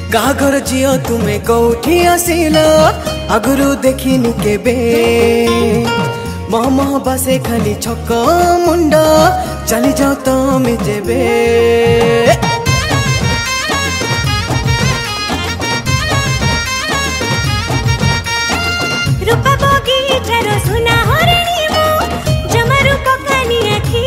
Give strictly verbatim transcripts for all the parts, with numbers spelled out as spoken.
कागर झियो तुमे कौठी आसिल आगुरु देखिनी केबे मह बासे खाली छक मुंड चली जाओ तमे जेबे रूपा बगीचार सुना हरिणी मो जमारू पकानी आखी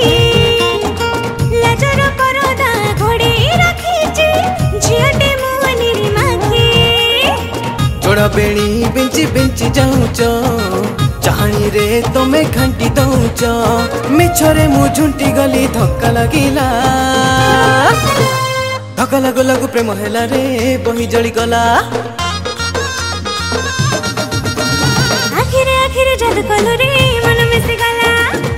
लाजर परदा घोड़े रखीची झियोटे मो निरीमाखी जोड़ा बेणी बिंची बिंची जाऊच चाहनी रे तमे घंटी दौच मिछरे मु झुंटी गली धक्का लगिला धक्का लगु लगु प्रेम हेला रे बही जली गला आखिरे आखिरे जादू कलु रे मन मिसी गला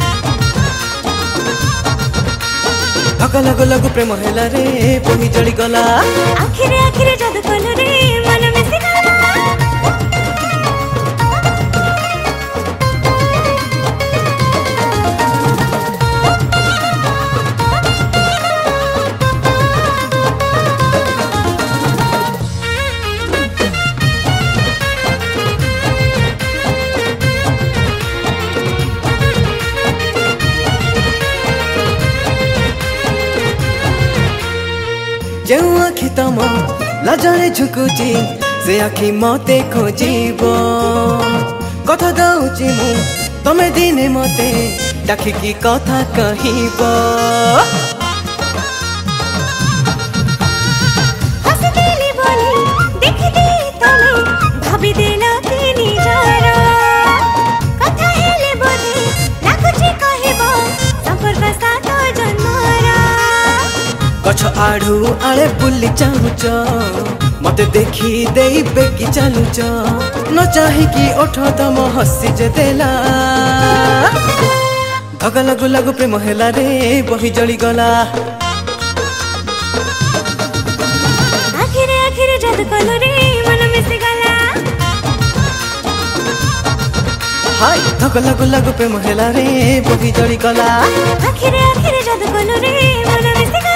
धक्का लगु लगु प्रेम हेला रे बही जली गला आखिरे आखिरे जादू कलु रे मन मिसी गला जो आखि तम लाजरे झुकुची से आखि मते खोजिब कथा दउची मु तमे दिने मते डाकिकी कथा कहिब हसदेली बोली देखिदे तमे भाबी देला तिनी जर कथा हेले बोली लाकुची कहिब संपर्क सात जन्मर गछ आड़ू आड़े बुली चाहुच मते देखी देई बेकी चालुच न चाही कि ओठ तम हसी जे देला धक्का लगु लगु प्रेम हेला रे बही जली गला आखिरे आखिरे जादू कलु रे मन मिसी गला हाय धक्का लगु लगु प्रेम हेला रे बही जली गला आखिरे आखिरे जादू कलु रे मन मिसी गला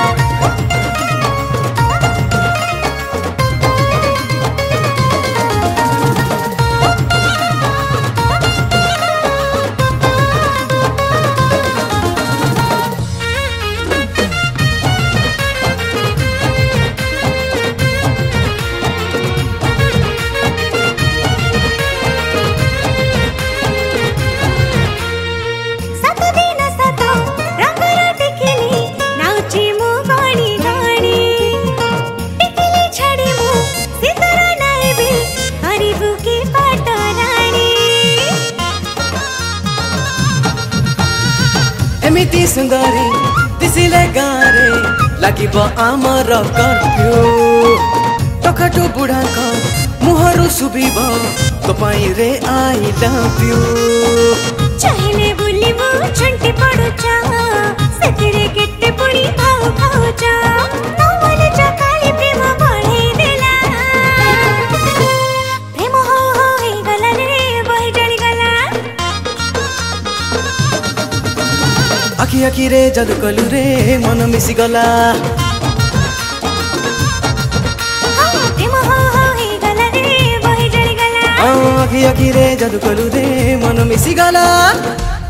एमिति सुंदरी दिसिले गारे लागिब आमर कर्फ्यू टकाटो बुढाक मुहरु सुबिब तपाईं रे आई लभ यू चाहिले बुलिबो छंटी पडुछ सतिरे केटे पुडी भाउ भाउछ नमले चकाली प्रेम बढे देला प्रेम हो हो हे गला रे बही जली गला आखि आखि रे जादू कलु रे मन मिसी गला प्रेम हो हो हे गला रे बही जली गला आखि आखि रे जादू कलु रे मन मिसी गला।